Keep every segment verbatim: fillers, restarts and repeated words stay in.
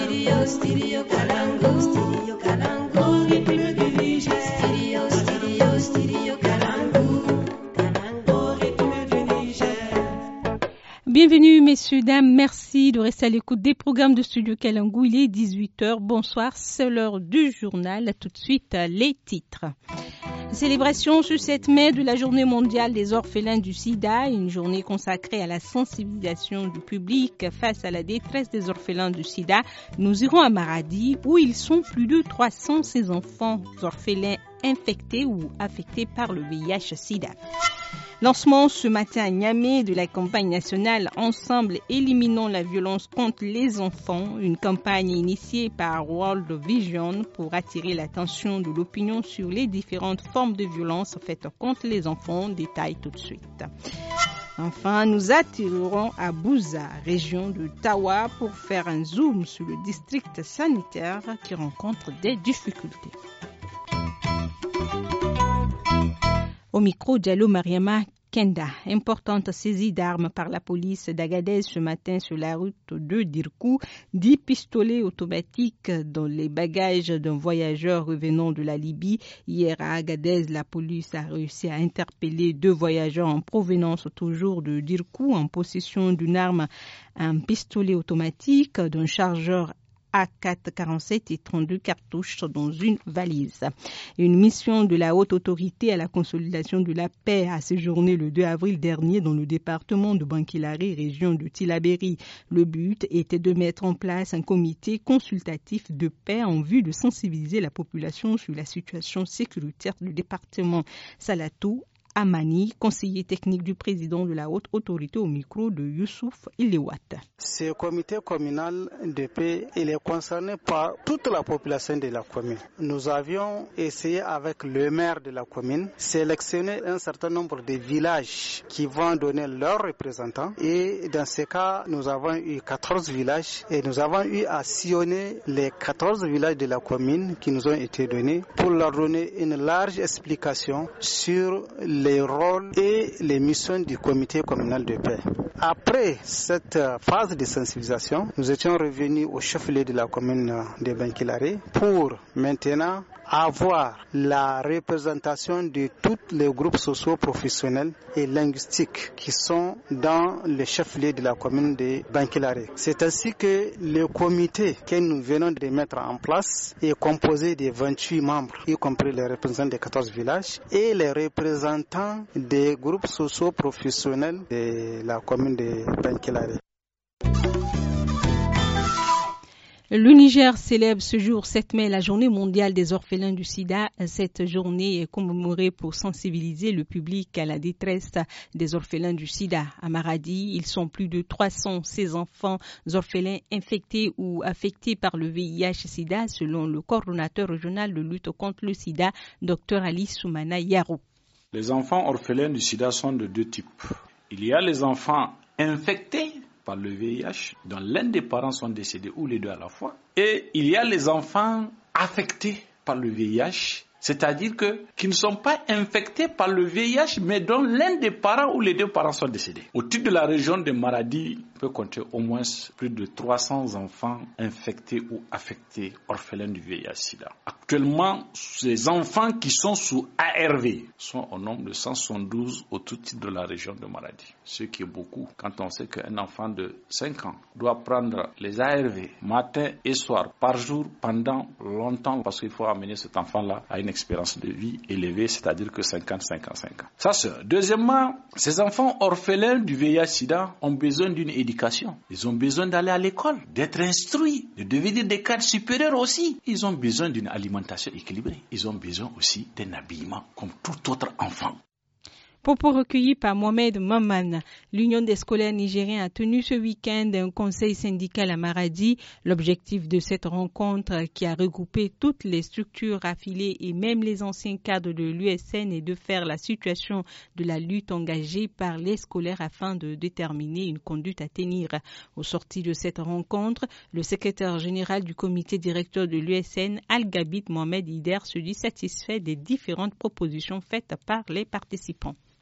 Stereo, stereo Kalangu, stereo Kalangu, rythme du Niger. Stereo, stereo, stereo Kalangu, Kalangu, rythme du Niger. Bienvenue messieurs, dames, merci de rester à l'écoute des programmes de Studio Kalangu. Il est dix-huit heures, bonsoir, c'est l'heure du journal. Tout de suite, les titres. Célébration ce sept mai de la journée mondiale des orphelins du sida, une journée consacrée à la sensibilisation du public face à la détresse des orphelins du sida. Nous irons à Maradi où ils sont plus de trois cents ces enfants orphelins infectés ou affectés par le V I H sida. Lancement ce matin à Niamey de la campagne nationale Ensemble éliminons la violence contre les enfants, une campagne initiée par World Vision pour attirer l'attention de l'opinion sur les différentes formes de violence faites contre les enfants. Détail tout de suite. Enfin, nous attirerons à Bouza, région de Tawa, pour faire un zoom sur le district sanitaire qui rencontre des difficultés. Au micro, Diallo Mariama Kenda, importante saisie d'armes par la police d'Agadez ce matin sur la route de Dirkou, dix pistolets automatiques dans les bagages d'un voyageur revenant de la Libye. Hier à Agadez, la police a réussi à interpeller deux voyageurs en provenance toujours de Dirkou en possession d'une arme, un pistolet automatique, d'un chargeur A quatre quarante-sept et trente-deux cartouches dans une valise. Une mission de la haute autorité à la consolidation de la paix a séjourné le deux avril dernier dans le département de Bankilare, région de Tillabéri. Le but était de mettre en place un comité consultatif de paix en vue de sensibiliser la population sur la situation sécuritaire du département. Salatou Amani, conseiller technique du président de la haute autorité au micro de Youssouf Ilewat. Ce comité communal de paix, il est concerné par toute la population de la commune. Nous avions essayé avec le maire de la commune, sélectionner un certain nombre de villages qui vont donner leurs représentants et dans ce cas, nous avons eu quatorze villages et nous avons eu à sillonner les quatorze villages de la commune qui nous ont été donnés pour leur donner une large explication sur les rôles et les missions du comité communal de paix. Après cette phase de sensibilisation, nous étions revenus au chef-lieu de la commune de Bankilare pour maintenant avoir la représentation de tous les groupes socio-professionnels et linguistiques qui sont dans le chef-lieu de la commune de Bankilare. C'est ainsi que le comité que nous venons de mettre en place est composé de vingt-huit membres, y compris les représentants des quatorze villages et les représentants des groupes socio-professionnels de la commune de Bankilare. Le Niger célèbre ce jour sept mai la journée mondiale des orphelins du sida. Cette journée est commémorée pour sensibiliser le public à la détresse des orphelins du sida. À Maradi, ils sont plus de trois cents ces enfants orphelins infectés ou affectés par le V I H sida, selon le coordonnateur régional de lutte contre le sida, Dr Ali Soumana Yaro. Les enfants orphelins du sida sont de deux types. Il y a les enfants infectés par le V I H, dont l'un des parents sont décédés ou les deux à la fois. Et il y a les enfants affectés par le V I H, c'est-à-dire que, qui ne sont pas infectés par le V I H, mais dont l'un des parents ou les deux parents sont décédés. Au titre de la région de Maradi, on peut compter au moins plus de trois cents enfants infectés ou affectés, orphelins du V I H sida. Actuellement, ces enfants qui sont sous A R V sont au nombre de cent soixante-douze au tout titre de la région de Maradi. Ce qui est beaucoup quand on sait qu'un enfant de cinq ans doit prendre les A R V matin et soir par jour pendant longtemps parce qu'il faut amener cet enfant-là à une expérience de vie élevée, c'est-à-dire que cinquante à cinquante-cinq ans. Ça c'est. Deuxièmement, ces enfants orphelins du V I H sida ont besoin d'une éducation. Ils ont besoin d'aller à l'école, d'être instruits, de devenir des cadres supérieurs aussi. Ils ont besoin d'une alimentation équilibrée. Ils ont besoin aussi d'un habillement comme tout autre enfant. Propos recueillis par Mohamed Maman. L'Union des scolaires nigériens a tenu ce week-end un conseil syndical à Maradi. L'objectif de cette rencontre, qui a regroupé toutes les structures affiliées et même les anciens cadres de l'U S N, est de faire la situation de la lutte engagée par les scolaires afin de déterminer une conduite à tenir. Au sorti de cette rencontre, le secrétaire général du comité directeur de l'U S N, Al-Gabit Mohamed Hider, se dit satisfait des différentes propositions faites par les participants.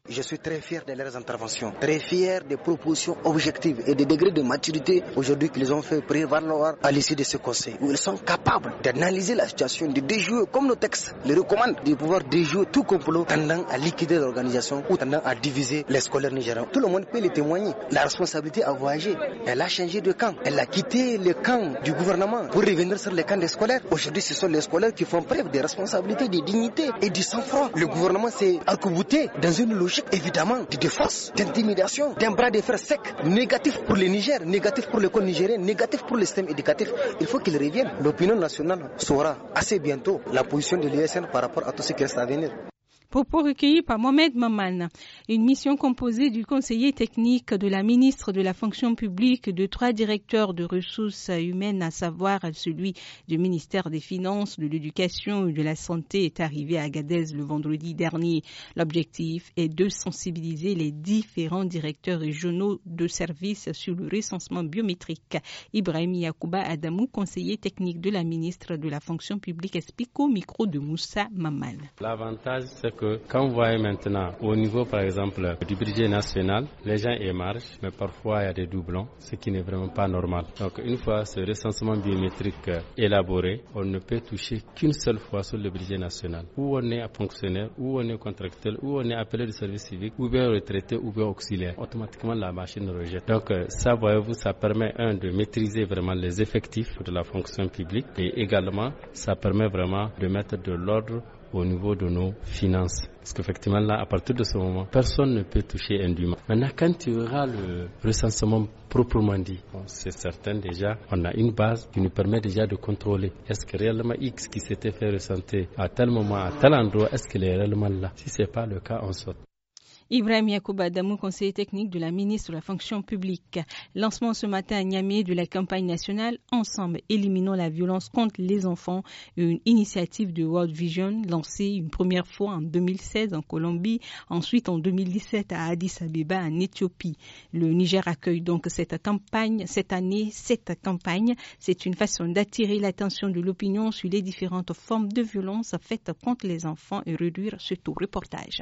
Je suis très fier de leurs interventions, très fier des propositions objectives et des degrés de maturité aujourd'hui qu'ils ont fait prévaloir à l'issue de ce conseil, où ils sont capables d'analyser la situation, de déjouer, comme nos textes les recommandent, de pouvoir déjouer tout complot tendant à liquider l'organisation ou tendant à diviser les scolaires nigériens. Tout le monde peut le témoigner. La responsabilité a voyagé. Elle a changé de camp. Elle a quitté le camp du gouvernement pour revenir sur le camp des scolaires. Aujourd'hui, ce sont les scolaires qui font preuve de responsabilité, de dignité et du sang-froid. Le gouvernement s'est arc-bouté dans une logique évidemment de défense, d'intimidation, d'un bras de fer sec, négatif pour le Niger, négatif pour l'école nigérienne, négatif pour le système éducatif. Il faut qu'il revienne. L'opinion nationale saura assez bientôt la position de l'U S N par rapport à tout ce qui reste à venir. Propos recueillis par Mohamed Maman. Une mission composée du conseiller technique de la ministre de la fonction publique, de trois directeurs de ressources humaines, à savoir celui du ministère des Finances, de l'Éducation et de la Santé, est arrivée à Agadez le vendredi dernier. L'objectif est de sensibiliser les différents directeurs régionaux de services sur le recensement biométrique. Ibrahim Yacouba Adamou, conseiller technique de la ministre de la fonction publique, explique au micro de Moussa Maman. L'avantage, c'est que quand vous voyez maintenant au niveau par exemple du budget national, les gens émargent, mais parfois il y a des doublons, ce qui n'est vraiment pas normal. Donc une fois ce recensement biométrique élaboré, on ne peut toucher qu'une seule fois sur le budget national. Où on est fonctionnaire, où on est contractuel, où on est appelé du service civique, ou bien retraité, ou bien auxiliaire. Automatiquement la machine rejette. Donc ça, voyez-vous, ça permet un de maîtriser vraiment les effectifs de la fonction publique et également ça permet vraiment de mettre de l'ordre au niveau de nos finances. Parce qu'effectivement, là, à partir de ce moment, personne ne peut toucher indûment. Maintenant, quand tu auras le recensement proprement dit, bon, c'est certain déjà, on a une base qui nous permet déjà de contrôler. Est-ce que réellement X qui s'était fait ressentir à tel moment, à tel endroit, est-ce qu'il est réellement là? Si ce n'est pas le cas, on saute. Ibrahim Yacouba Adamou, conseiller technique de la ministre de la fonction publique. Lancement ce matin à Niamey de la campagne nationale Ensemble, éliminons la violence contre les enfants, une initiative de World Vision lancée une première fois en deux mille seize en Colombie, ensuite en deux mille dix-sept à Addis Abeba en Éthiopie. Le Niger accueille donc cette campagne, cette année, cette campagne. C'est une façon d'attirer l'attention de l'opinion sur les différentes formes de violence faites contre les enfants et réduire ce taux. Reportage.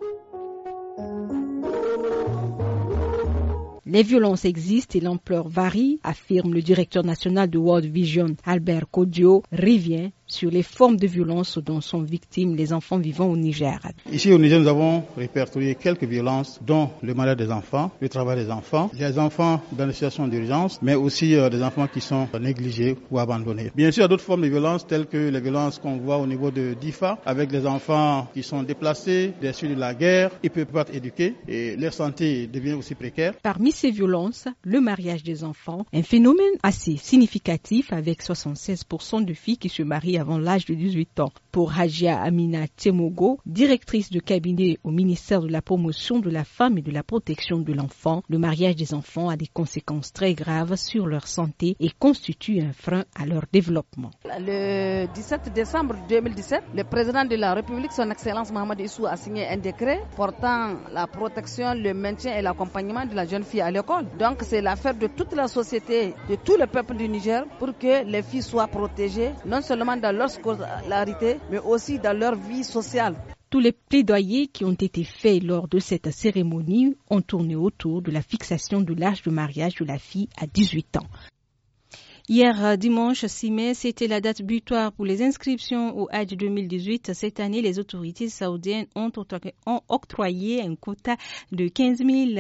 Les violences existent et l'ampleur varie, affirme le directeur national de World Vision, Albert Kodio, revient sur les formes de violence dont sont victimes les enfants vivant au Niger. Ici au Niger, nous avons répertorié quelques violences, dont le malheur des enfants, le travail des enfants, les enfants dans des situations d'urgence, mais aussi euh, des enfants qui sont négligés ou abandonnés. Bien sûr, il y a d'autres formes de violences, telles que les violences qu'on voit au niveau de d'I F A, avec des enfants qui sont déplacés, des suites de la guerre, ils ne peuvent pas être éduqués et leur santé devient aussi précaire. Parmi ces violences, le mariage des enfants, un phénomène assez significatif avec soixante-seize pour cent de filles qui se marient avant l'âge de dix-huit ans. Pour Hajia Amina Tiemogo, directrice de cabinet au ministère de la promotion de la femme et de la protection de l'enfant, le mariage des enfants a des conséquences très graves sur leur santé et constitue un frein à leur développement. Le dix-sept décembre deux mille dix-sept, le président de la République, son Excellence Mohamed Issou, a signé un décret portant la protection, le maintien et l'accompagnement de la jeune fille à l'école. Donc c'est l'affaire de toute la société, de tout le peuple du Niger, pour que les filles soient protégées, non seulement dans leur scolarité, mais aussi dans leur vie sociale. Tous les plaidoyers qui ont été faits lors de cette cérémonie ont tourné autour de la fixation de l'âge de mariage de la fille à dix-huit ans. Hier, dimanche six mai, c'était la date butoir pour les inscriptions au Hajj deux mille dix-huit. Cette année, les autorités saoudiennes ont octroyé un quota de quinze mille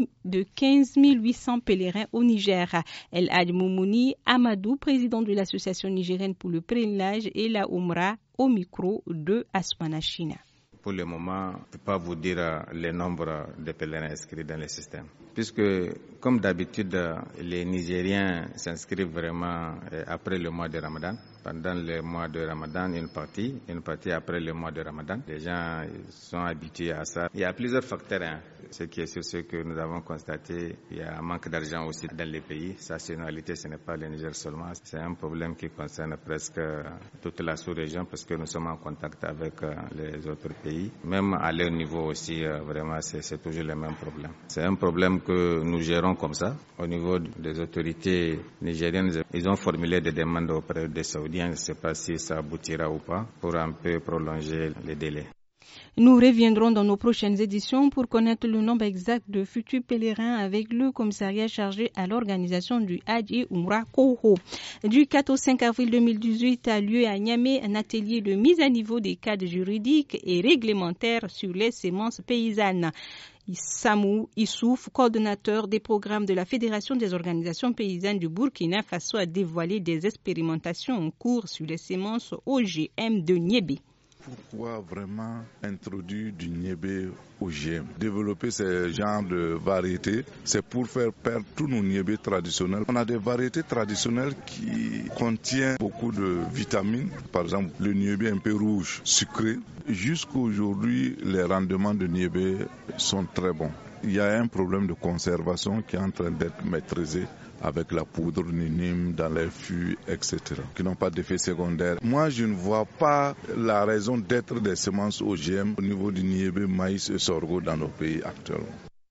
huit cents pèlerins au Niger. El Hadj Moumouni Amadou, président de l'association nigérienne pour le pèlerinage et la Oumra, au micro de Asmana China. Pour le moment, je ne peux pas vous dire le nombre de pèlerins inscrits dans le système. Puisque, comme d'habitude, les Nigériens s'inscrivent vraiment après le mois de Ramadan. Pendant le mois de Ramadan, une partie, une partie après le mois de Ramadan. Les gens sont habitués à ça. Il y a plusieurs facteurs. Hein. Ce qui est sûr, c'est que nous avons constaté qu'il y a un manque d'argent aussi dans les pays. Sa saisonnalité, ce n'est pas le Niger seulement. C'est un problème qui concerne presque toute la sous-région parce que nous sommes en contact avec les autres pays. Même à leur niveau aussi, vraiment, c'est, c'est toujours le même problème. C'est un problème que nous gérons comme ça. Au niveau des autorités nigériennes, ils ont formulé des demandes auprès des Saoudiens. Je ne sais pas si ça aboutira ou pas pour un peu prolonger les délais. Nous reviendrons dans nos prochaines éditions pour connaître le nombre exact de futurs pèlerins avec le commissariat chargé à l'organisation du Hajj et Umrah Koho. Du quatre au cinq avril deux mille dix-huit a lieu à Niamey un atelier de mise à niveau des cadres juridiques et réglementaires sur les semences paysannes. Samou Issouf, coordonnateur des programmes de la Fédération des organisations paysannes du Burkina Faso, a dévoilé des expérimentations en cours sur les semences O G M de Niébé. Pourquoi vraiment introduire du niébé O G M? Développer ce genre de variétés, c'est pour faire perdre tous nos niébés traditionnels. On a des variétés traditionnelles qui contiennent beaucoup de vitamines. Par exemple, le niébé un peu rouge, sucré. Jusqu'à aujourd'hui, les rendements de niébé sont très bons. Il y a un problème de conservation qui est en train d'être maîtrisé avec la poudre ninime dans les fûts, et cetera, qui n'ont pas d'effet secondaire. Moi, je ne vois pas la raison d'être des semences O G M au niveau du niébé, maïs et sorgho dans nos pays actuellement.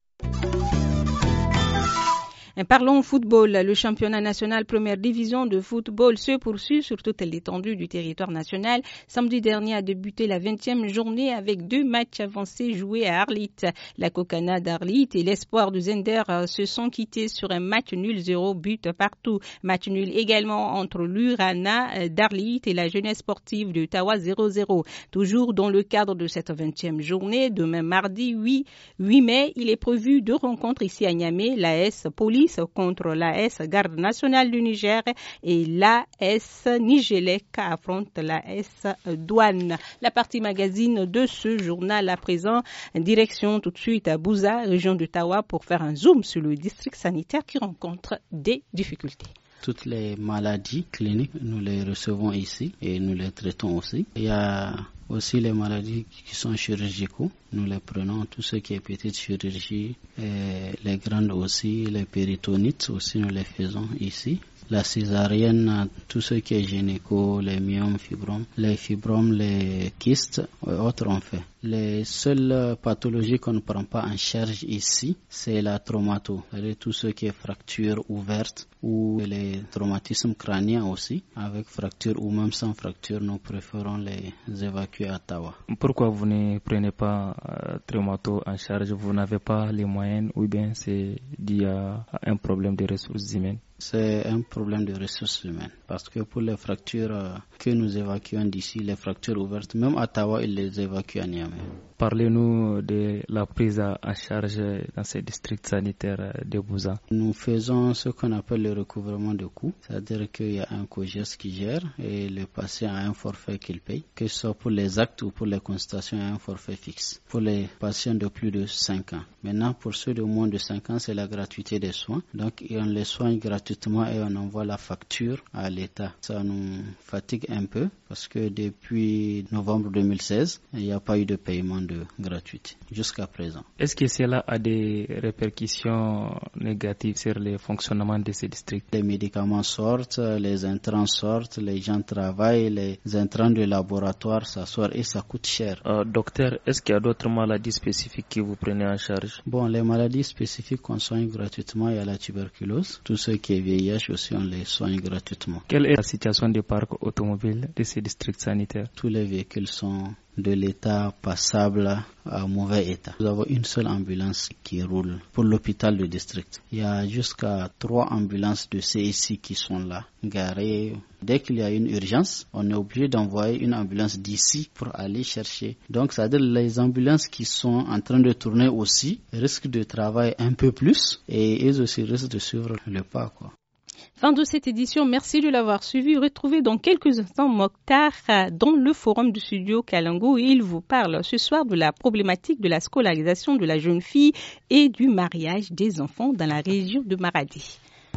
Parlons football. Le championnat national première division de football se poursuit sur toute l'étendue du territoire national. Samedi dernier a débuté la vingtième journée avec deux matchs avancés joués à Arlit. La Kokana d'Arlit et l'Espoir de Zender se sont quittés sur un match nul zéro but partout. Match nul également entre l'Urana d'Arlit et la Jeunesse sportive de Tawa zéro zéro. Toujours dans le cadre de cette vingtième journée, demain mardi huit mai, il est prévu deux rencontres ici à Niamey. La S Police contre l'A S Garde nationale du Niger et l'A S Nigélec affronte l'A S Douane. La partie magazine de ce journal à présent, direction tout de suite à Bouza, région de Tawa, pour faire un zoom sur le district sanitaire qui rencontre des difficultés. Toutes les maladies cliniques, nous les recevons ici et nous les traitons aussi. Il y a aussi les maladies qui sont chirurgicaux. Nous les prenons, tout ce qui est petite chirurgie, et les grandes aussi, les péritonites aussi, nous les faisons ici. La césarienne, tout ce qui est gynéco, les myomes, fibromes, les fibromes, les kystes et autres on fait. Les seules pathologies qu'on ne prend pas en charge ici, c'est la traumato, c'est-à-dire tout ce qui est fracture ouverte ou les traumatismes crâniens aussi. Avec fracture ou même sans fracture, nous préférons les évacuer à Tawa. Pourquoi vous ne prenez pas euh, traumato en charge? Vous n'avez pas les moyens ou bien c'est dû à un problème de ressources humaines? C'est un problème de ressources humaines parce que pour les fractures euh, que nous évacuons d'ici, les fractures ouvertes, même à Tawa, ils les évacuent à Niamey. Parlez-nous de la prise en charge dans ces districts sanitaires de Bouza. Nous faisons ce qu'on appelle le recouvrement de coûts, c'est-à-dire qu'il y a un COGES qui gère et le patient a un forfait qu'il paye, que ce soit pour les actes ou pour les consultations, il y a un forfait fixe. Pour les patients de plus de cinq ans. Maintenant, pour ceux de moins de cinq ans, c'est la gratuité des soins. Donc, on les soigne gratuitement et on envoie la facture à l'État. Ça nous fatigue un peu parce que depuis novembre deux mille seize, il n'y a pas eu de paiement de gratuité jusqu'à présent. Est-ce que cela a des répercussions négatives sur le fonctionnement de ces districts? Les médicaments sortent, les intrants sortent, les gens travaillent, les intrants de laboratoire, ça sort et ça coûte cher. Euh, docteur, est-ce qu'il y a d'autres maladies spécifiques que vous prenez en charge? Bon, les maladies spécifiques qu'on soigne gratuitement, il y a la tuberculose. Tout ce qui est V I H aussi, on les soigne gratuitement. Quelle est la situation des parcs automobiles de ces districts sanitaires? Tous les véhicules sont de l'état passable à mauvais état. Nous avons une seule ambulance qui roule pour l'hôpital du district. Il y a jusqu'à trois ambulances de C S I qui sont là, garées. Dès qu'il y a une urgence, on est obligé d'envoyer une ambulance d'ici pour aller chercher. Donc, c'est-à-dire les ambulances qui sont en train de tourner aussi risquent de travailler un peu plus et elles aussi risquent de suivre le pas, quoi. Fin de cette édition, merci de l'avoir suivi. Retrouvez dans quelques instants Mokhtar dans le forum du studio Kalangu. Il vous parle ce soir de la problématique de la scolarisation de la jeune fille et du mariage des enfants dans la région de Maradi.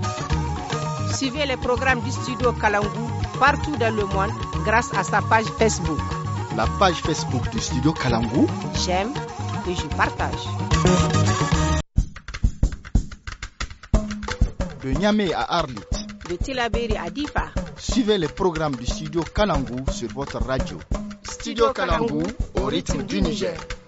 Suivez les programmes du studio Kalangu partout dans le monde grâce à sa page Facebook. La page Facebook du studio Kalangu, j'aime et je partage. De Niamey à Arlit, de Tillabéri à Difa. Suivez les programmes du studio Kalangu sur votre radio. Studio Kalangu au rythme du Niger.